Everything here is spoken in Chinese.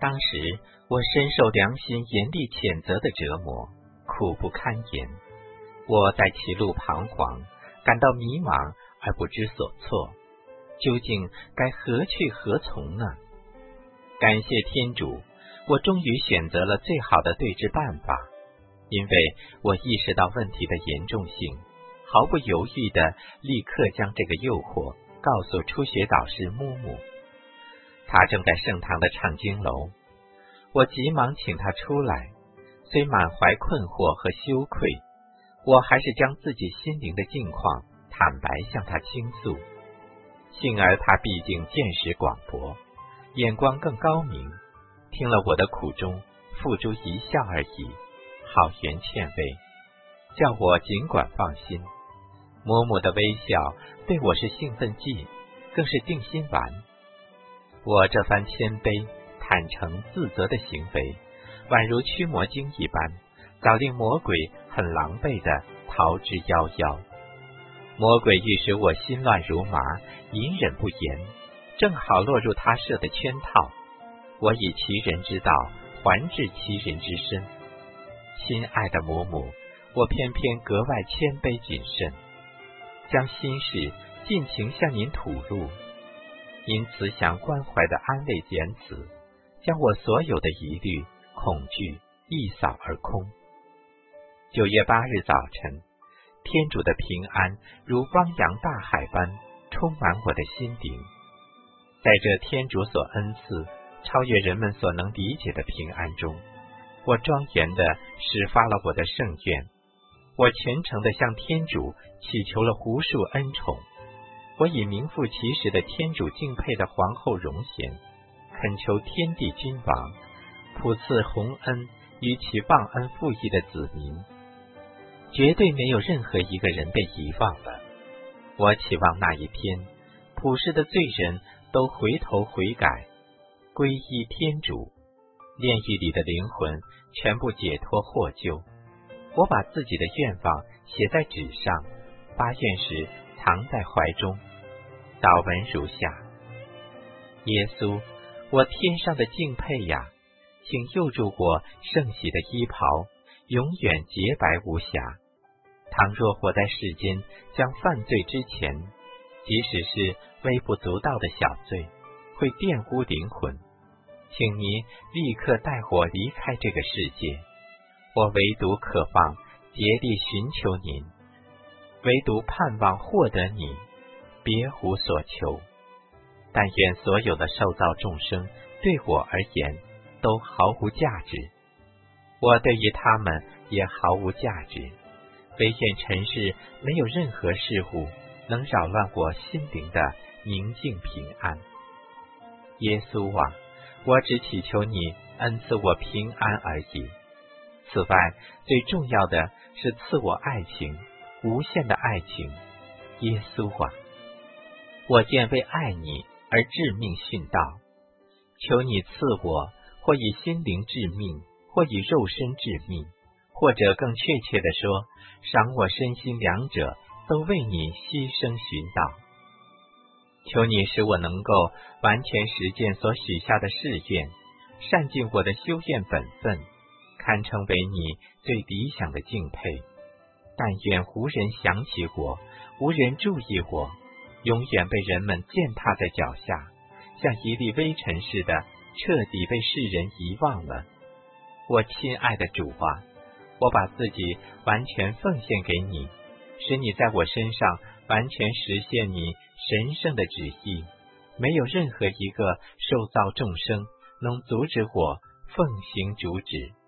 当时我深受良心严厉谴责的折磨，苦不堪言。我在其路彷徨，感到迷茫而不知所措，究竟该何去何从呢？感谢天主，我终于选择了最好的对治办法，因为我意识到问题的严重性，毫不犹豫地立刻将这个诱惑告诉初学导师木木。他正在圣堂的唱经楼，我急忙请他出来，虽满怀困惑和羞愧，我还是将自己心灵的境况坦白向他倾诉。幸而他毕竟见识广博，眼光更高明，听了我的苦衷，付诸一笑而已，好言劝慰，叫我尽管放心。母母的微笑对我是兴奋剂，更是定心丸。我这番谦卑、坦诚、自责的行为，宛如驱魔经一般，早令魔鬼很狼狈地逃之夭夭。魔鬼欲使我心乱如麻，隐忍不言，正好落入他设的圈套。我以其人之道还治其人之身。亲爱的母母，我偏偏格外谦卑谨慎，将心事尽情向您吐露。因慈祥关怀的安慰言辞，将我所有的疑虑、恐惧一扫而空。9月8日早晨，天主的平安如汪洋大海般充满我的心灵。在这天主所恩赐、超越人们所能理解的平安中，我庄严地始发了我的圣愿。我虔诚地向天主祈求了无数恩宠。我以名副其实的天主敬佩的皇后荣衔，恳求天地君王普赐洪恩于其忘恩负义的子民。绝对没有任何一个人被遗忘了。我期望那一天，普世的罪人都回头悔改，皈依天主，炼狱里的灵魂全部解脱获救。我把自己的愿望写在纸上，发愿时藏在怀中。祷文如下：耶稣，我天上的敬佩呀，请佑助我圣洗的衣袍永远洁白无瑕。倘若活在世间将犯罪之前，即使是微不足道的小罪，会玷污灵魂，请您立刻带我离开这个世界。我唯独渴望竭力寻求您，唯独盼望获得你，别无所求。但愿所有的受造众生对我而言都毫无价值，我对于他们也毫无价值。唯愿尘世没有任何事物能扰乱我心灵的宁静平安。耶稣啊，我只祈求你恩赐我平安而已。此外，最重要的是赐我爱情，无限的爱情。耶稣啊，我愿为爱你而致命殉道，求你赐我，或以心灵致命，或以肉身致命，或者更确切地说，赏我身心两者都为你牺牲殉道。求你使我能够完全实践所许下的誓愿，善尽我的修愿本分，堪称为你最理想的敬佩。但愿无人想起我，无人注意我，永远被人们践踏在脚下，像一粒微尘似的，彻底被世人遗忘了。我亲爱的主啊，我把自己完全奉献给你，使你在我身上完全实现你神圣的旨意。没有任何一个受造众生能阻止我奉行主旨。